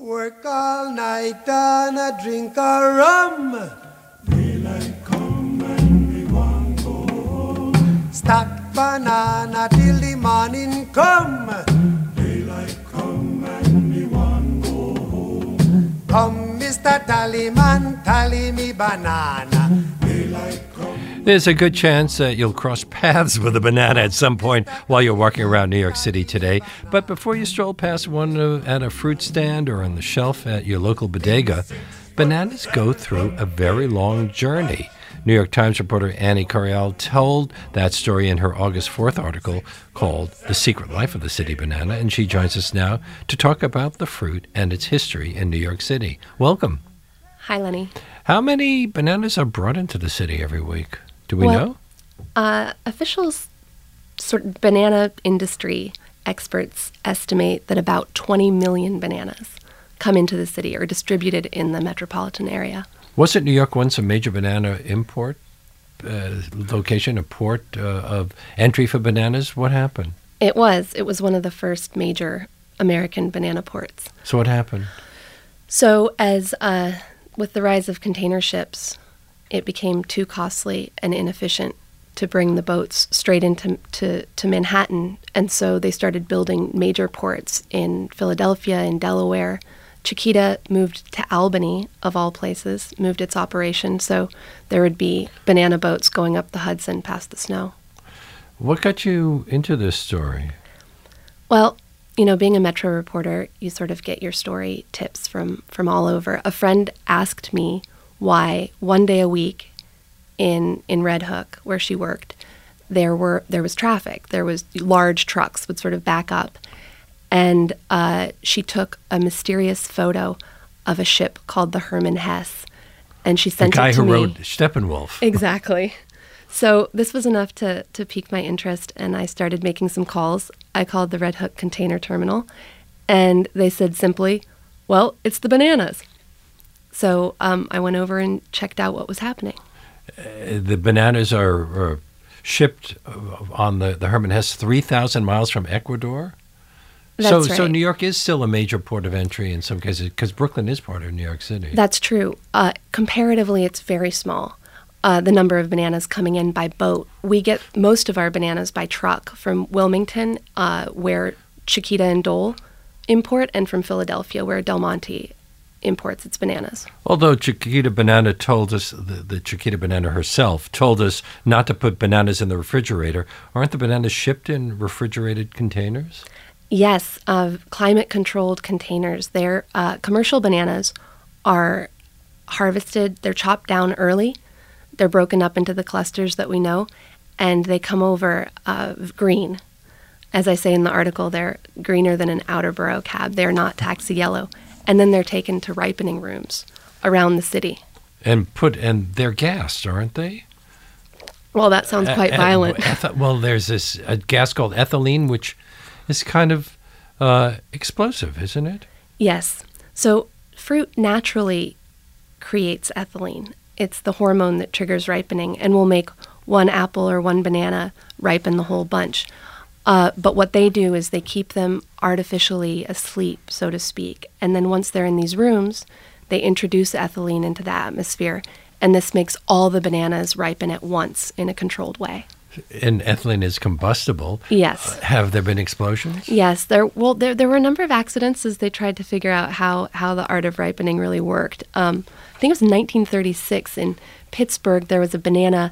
Work all night and a drink a rum. Daylight come and we want go home. Stack banana till the morning come. Daylight come and we want go home. Come, Mr. Tallyman, tally me banana. Daylight come. There's a good chance that you'll cross paths with a banana at some point while you're walking around New York City today. But before you stroll past one at a fruit stand or on the shelf at your local bodega, bananas go through a very long journey. New York Times reporter Annie Coriel told that story in her August 4th article called The Secret Life of the City Banana, and she joins us now to talk about the fruit and its history in New York City. Welcome. Hi, Lenny. How many bananas are brought into the city every week? Do we know? Officials, sort of banana industry experts estimate that about 20 million bananas come into the city or distributed in the metropolitan area. Wasn't New York once a major banana import location, a port of entry for bananas? What happened? It was one of the first major American banana ports. So what happened? So as with the rise of container ships, it became too costly and inefficient to bring the boats straight into Manhattan. And so they started building major ports in Philadelphia, in Delaware. Chiquita moved to Albany, of all places, moved its operation. So there would be banana boats going up the Hudson past the snow. What got you into this story? Well, you know, being a Metro reporter, you sort of get your story tips from all over. A friend asked me why one day a week in Red Hook, where she worked, there was traffic. There was large trucks would sort of back up. And she took a mysterious photo of a ship called the Hermann Hesse, and she sent it to me. The guy who wrote Steppenwolf. Exactly. So this was enough to pique my interest, and I started making some calls. I called the Red Hook Container Terminal, and they said simply, well, it's the bananas. So I went over and checked out what was happening. The bananas are shipped on the Hermann Hesse 3,000 miles from Ecuador? That's right. So New York is still a major port of entry in some cases, because Brooklyn is part of New York City. That's true. Comparatively, it's very small, the number of bananas coming in by boat. We get most of our bananas by truck from Wilmington, where Chiquita and Dole import, and from Philadelphia, where Del Monte imports its bananas. Although Chiquita Banana told us, the Chiquita Banana herself told us not to put bananas in the refrigerator, aren't the bananas shipped in refrigerated containers? Yes, climate-controlled containers. They're commercial bananas are harvested, they're chopped down early, they're broken up into the clusters that we know, and they come over green. As I say in the article, they're greener than an outer borough cab. They're not taxi yellow. And then they're taken to ripening rooms around the city. And they're gassed, aren't they? Well, that sounds quite violent. Well, there's a gas called ethylene, which is kind of explosive, isn't it? Yes. So fruit naturally creates ethylene. It's the hormone that triggers ripening and will make one apple or one banana ripen the whole bunch. But what they do is they keep them artificially asleep, so to speak. And then once they're in these rooms, they introduce ethylene into the atmosphere. And this makes all the bananas ripen at once in a controlled way. And ethylene is combustible. Yes. Have there been explosions? Yes. There were a number of accidents as they tried to figure out how the art of ripening really worked. I think it was 1936 in Pittsburgh, there was a banana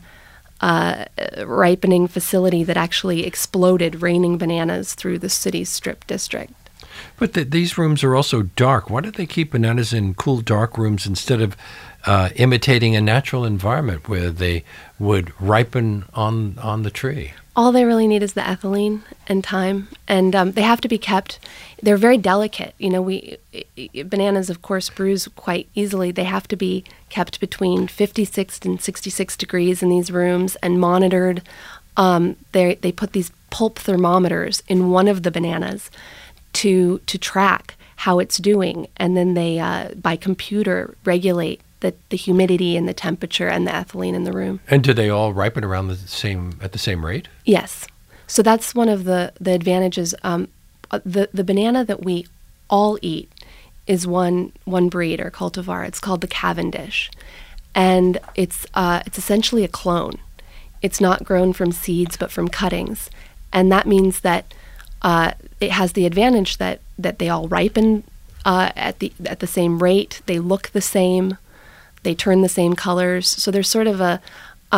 ripening facility that actually exploded, raining bananas through the city's Strip district. But these rooms are also dark. Why do they keep bananas in cool, dark rooms instead of imitating a natural environment where they would ripen on the tree? All they really need is the ethylene and time, and they have to be kept. They're very delicate. You know, bananas, of course, bruise quite easily. They have to be kept between 56 and 66 degrees in these rooms and monitored. They put these pulp thermometers in one of the bananas to track how it's doing, and then they, by computer, regulate the humidity and the temperature and the ethylene in the room. And do they all ripen around at the same rate? Yes. So that's one of the advantages. The banana that we all eat is one breed or cultivar. It's called the Cavendish, and it's essentially a clone. It's not grown from seeds but from cuttings, and that means that it has the advantage that they all ripen at the same rate. They look the same. They turn the same colors. So there's sort of a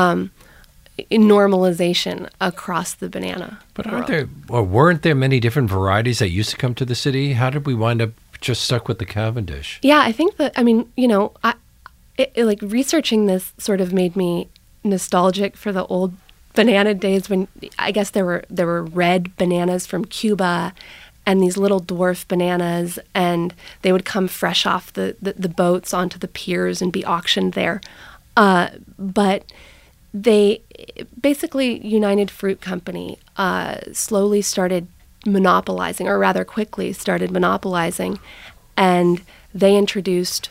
normalization across the banana. But world. weren't there many different varieties that used to come to the city? How did we wind up just stuck with the Cavendish? Yeah, I think that, like researching this sort of made me nostalgic for the old banana days when I guess there were red bananas from Cuba and these little dwarf bananas, and they would come fresh off the boats onto the piers and be auctioned there. But they basically, United Fruit Company slowly started monopolizing, or rather quickly started monopolizing, and they introduced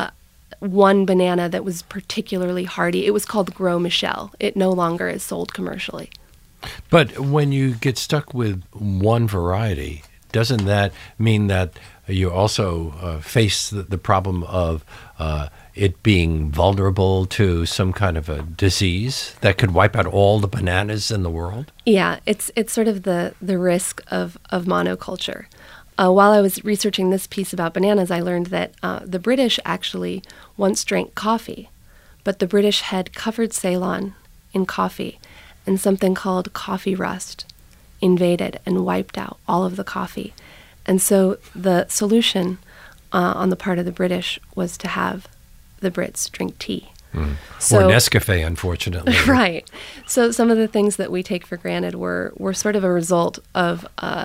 one banana that was particularly hardy. It was called Gros Michel. It no longer is sold commercially. But when you get stuck with one variety, doesn't that mean that you also face the problem of it being vulnerable to some kind of a disease that could wipe out all the bananas in the world? Yeah, it's sort of the risk of monoculture. While I was researching this piece about bananas, I learned that the British actually once drank coffee, but the British had covered Ceylon in coffee, and something called coffee rust invaded and wiped out all of the coffee. And so the solution on the part of the British was to have the Brits drink tea. Or Nescafe, unfortunately. Right. So some of the things that we take for granted were sort of a result of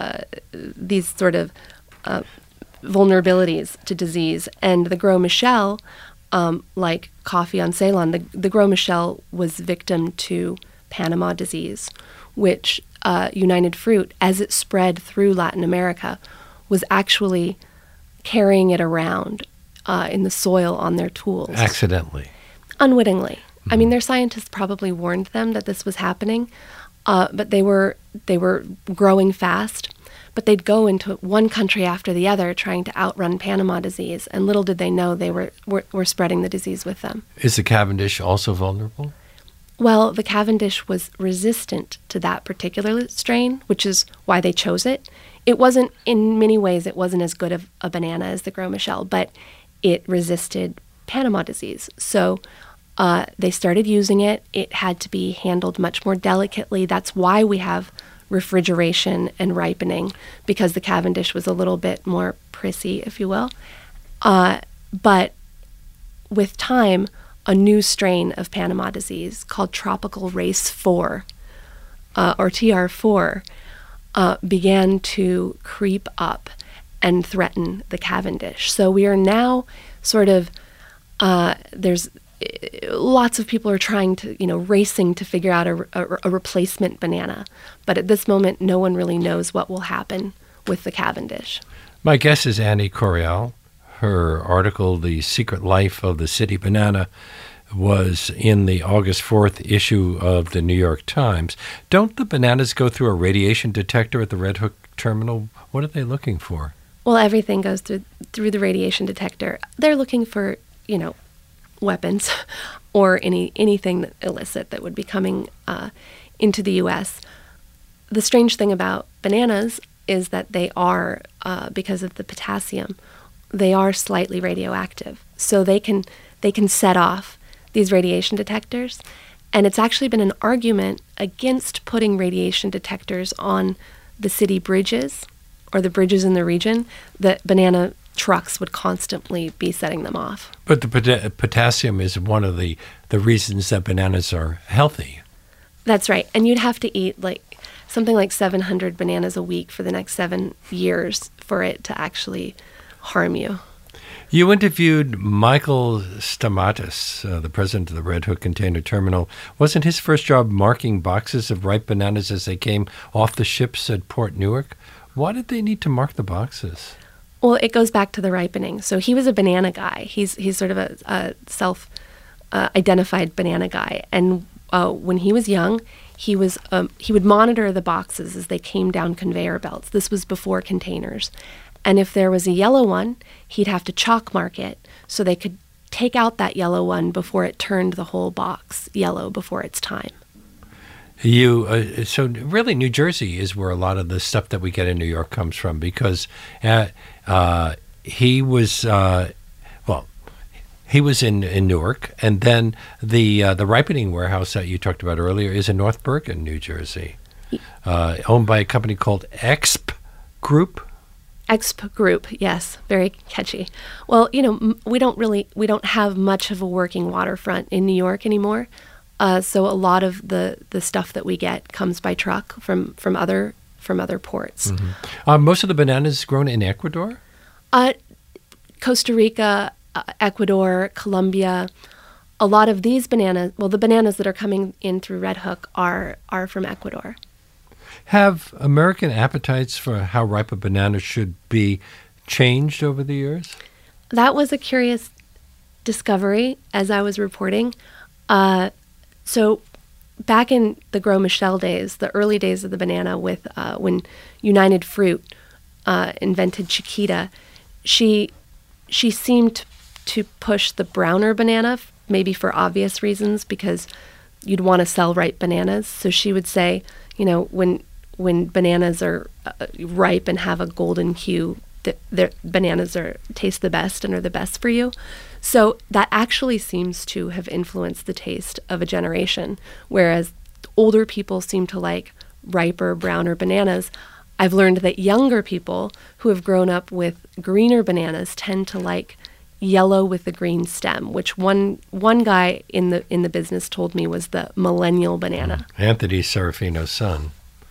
these sort of vulnerabilities to disease. And the Gros Michel, like coffee on Ceylon, the Gros Michel was victim to Panama disease, which United Fruit, as it spread through Latin America, was actually carrying it around in the soil on their tools. Accidentally. Unwittingly. I mean, their scientists probably warned them that this was happening, but they were growing fast. But they'd go into one country after the other trying to outrun Panama disease, and little did they know they were spreading the disease with them. Is the Cavendish also vulnerable? Well, the Cavendish was resistant to that particular strain, which is why they chose it. It wasn't, in many ways, it wasn't as good of a banana as the Gros Michel, but it resisted Panama disease. So they started using it. It had to be handled much more delicately. That's why we have refrigeration and ripening, because the Cavendish was a little bit more prissy, if you will. But with time, a new strain of Panama disease called Tropical Race 4, or TR4, began to creep up and threaten the Cavendish. So we are now sort of, there's lots of people are trying to, racing to figure out a replacement banana. But at this moment, no one really knows what will happen with the Cavendish. My guest is Annie Coriel. Her article, The Secret Life of the City Banana, was in the August 4th issue of the New York Times. Don't the bananas go through a radiation detector at the Red Hook terminal? What are they looking for? Well, everything goes through the radiation detector. They're looking for, weapons or anything that illicit that would be coming into the U.S. The strange thing about bananas is that they are, because of the potassium, they are slightly radioactive. So they can set off these radiation detectors. And it's actually been an argument against putting radiation detectors on the city bridges or the bridges in the region, that banana trucks would constantly be setting them off. But the potassium is one of the reasons that bananas are healthy. That's right. And you'd have to eat something like 700 bananas a week for the next 7 years for it to actually harm you. You interviewed Michael Stamatis, the president of the Red Hook Container Terminal. Wasn't his first job marking boxes of ripe bananas as they came off the ships at Port Newark? Why did they need to mark the boxes? Well, it goes back to the ripening. So he was a banana guy. He's sort of a self-identified banana guy. And when he was young, he would monitor the boxes as they came down conveyor belts. This was before containers. And if there was a yellow one, he'd have to chalk mark it so they could take out that yellow one before it turned the whole box yellow before its time. So really, New Jersey is where a lot of the stuff that we get in New York comes from, because he was he was in Newark, and then the ripening warehouse that you talked about earlier is in North Bergen, New Jersey, owned by a company called Exp Group. Exp Group, yes, very catchy. Well, we don't have much of a working waterfront in New York anymore. So a lot of the stuff that we get comes by truck from other ports. Mm-hmm. Most of the bananas grown in Ecuador? Costa Rica, Ecuador, Colombia. A lot of these bananas, the bananas that are coming in through Red Hook are from Ecuador. Have American appetites for how ripe a banana should be changed over the years? That was a curious discovery as I was reporting. So back in the Gros Michel days, the early days of the banana, with when United Fruit invented Chiquita, she seemed to push the browner banana, maybe for obvious reasons, because you'd want to sell ripe bananas. So she would say, when bananas are ripe and have a golden hue, the bananas taste the best and are the best for you. So that actually seems to have influenced the taste of a generation, whereas older people seem to like riper, browner bananas. I've learned that younger people who have grown up with greener bananas tend to like yellow with the green stem, which one guy in the business told me was the millennial banana. Anthony Serafino's son.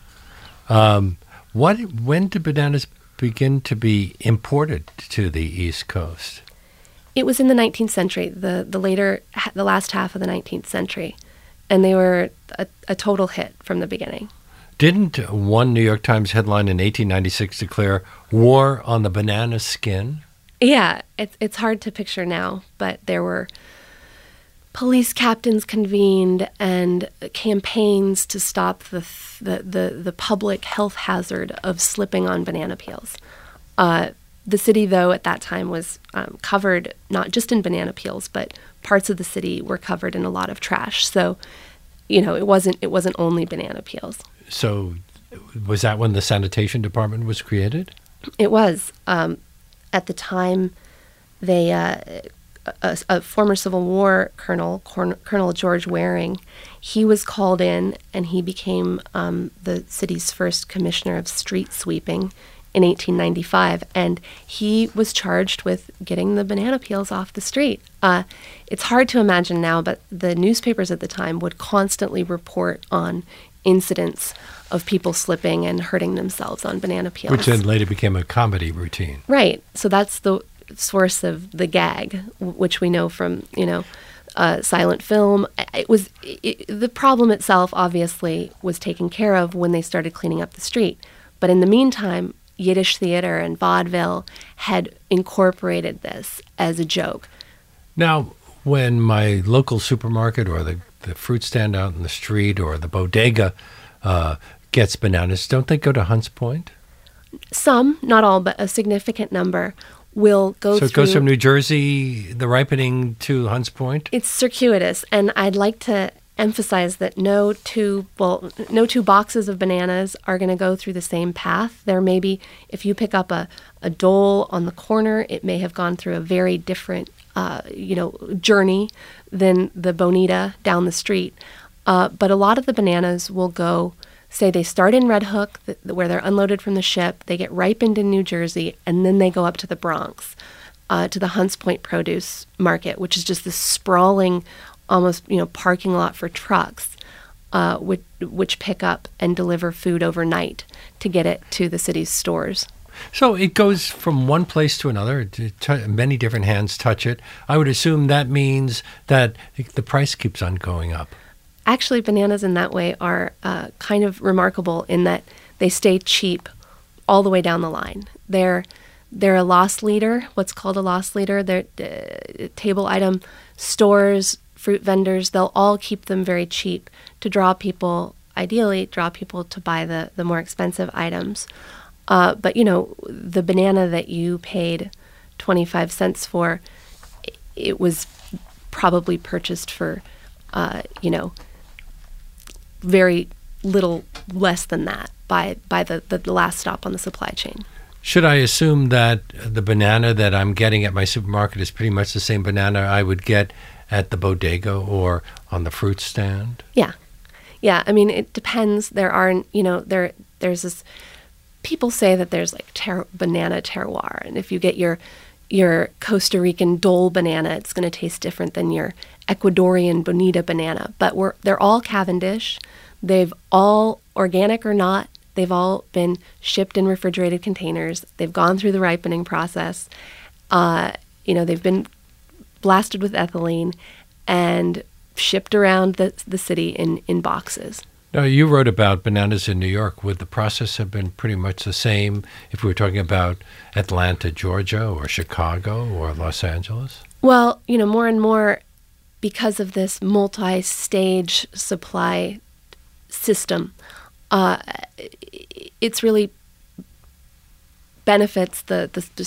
When did bananas begin to be imported to the East Coast? It was in the 19th century, the last half of the 19th century, and they were a total hit from the beginning. Didn't one New York Times headline in 1896 declare war on the banana skin? Yeah, it's hard to picture now, but there were police captains convened and campaigns to stop the public health hazard of slipping on banana peels. The city, though, at that time was covered not just in banana peels, but parts of the city were covered in a lot of trash. So, it wasn't only banana peels. So, was that when the sanitation department was created? It was. At the time, they a former Civil War Colonel George Waring, he was called in and he became the city's first commissioner of street sweeping in 1895, and he was charged with getting the banana peels off the street. It's hard to imagine now, but the newspapers at the time would constantly report on incidents of people slipping and hurting themselves on banana peels. Which then later became a comedy routine. Right. So that's the source of the gag, which we know from, silent film. The problem itself, obviously, was taken care of when they started cleaning up the street. But in the meantime, Yiddish theater and vaudeville had incorporated this as a joke. Now, when my local supermarket or the fruit stand out in the street or the bodega gets bananas, don't they go to Hunts Point? Some, not all, but a significant number will go through. So it goes from New Jersey, the ripening, to Hunts Point? It's circuitous, and I'd like to emphasize that no two boxes of bananas are going to go through the same path. There may be, if you pick up a dole on the corner, it may have gone through a very different journey than the bonita down the street. But a lot of the bananas will go, say they start in Red Hook, where they're unloaded from the ship, they get ripened in New Jersey, and then they go up to the Bronx, to the Hunts Point Produce Market, which is just this sprawling, almost parking lot for trucks, which pick up and deliver food overnight to get it to the city's stores. So it goes from one place to another. Many different hands touch it. I would assume that means that the price keeps on going up. Actually, bananas in that way are kind of remarkable in that they stay cheap all the way down the line. They're a loss leader, what's called a loss leader. They're table item stores, fruit vendors, they'll all keep them very cheap to ideally draw people to buy the more expensive items. But the banana that you paid 25 cents for, it was probably purchased for, very little less than that by the last stop on the supply chain. Should I assume that the banana that I'm getting at my supermarket is pretty much the same banana I would get at the bodega or on the fruit stand? Yeah. Yeah, I mean, it depends. There are, there's this, people say that there's like banana terroir, and if you get your Costa Rican Dole banana, it's going to taste different than your Ecuadorian Bonita banana. But they're all Cavendish. They've all, organic or not, they've all been shipped in refrigerated containers. They've gone through the ripening process. They've been blasted with ethylene and shipped around the city in boxes. Now, you wrote about bananas in New York. Would the process have been pretty much the same if we were talking about Atlanta, Georgia, or Chicago, or Los Angeles? Well, more and more, because of this multi-stage supply system, it's really benefits the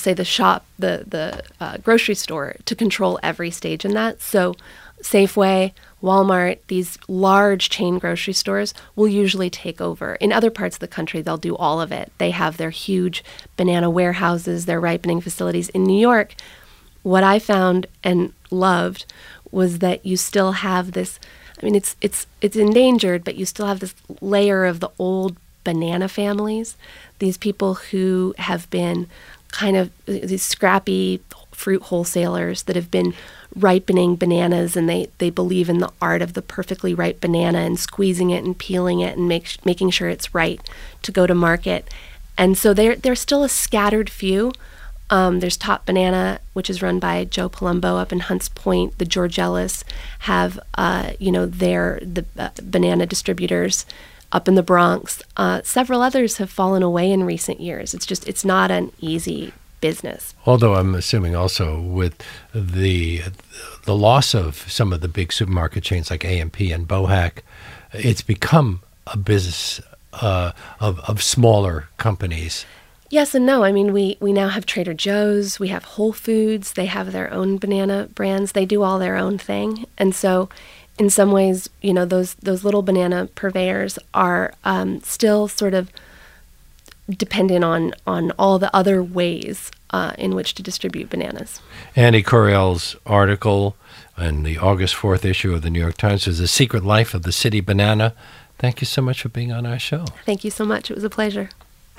grocery store to control every stage in that. So Safeway, Walmart, these large chain grocery stores will usually take over. In other parts of the country, they'll do all of it. They have their huge banana warehouses, their ripening facilities. In New York, what I found and loved was that you still have this, I mean, it's endangered, but you still have this layer of the old banana families, these people who have been kind of these scrappy fruit wholesalers that have been ripening bananas, and they believe in the art of the perfectly ripe banana and squeezing it and peeling it and making sure it's right to go to market. And so they're still a scattered few. There's Top Banana, which is run by Joe Palumbo up in Hunts Point. The Georgellas have, the banana distributors up in the Bronx. Several others have fallen away in recent years. It's not an easy business. Although I'm assuming also with the loss of some of the big supermarket chains like A&P and Bohack, it's become a business of smaller companies. Yes and no. I mean, we now have Trader Joe's, we have Whole Foods, they have their own banana brands, they do all their own thing. And so in some ways, those little banana purveyors are still sort of dependent on all the other ways in which to distribute bananas. Annie Coriel's article in the August 4th issue of the New York Times is The Secret Life of the City Banana. Thank you so much for being on our show. Thank you so much. It was a pleasure.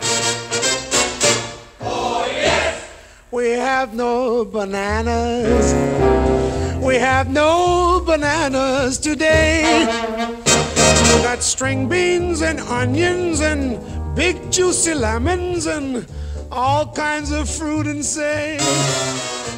We have no bananas. We have no bananas today. We got string beans and onions and big juicy lemons and all kinds of fruit and say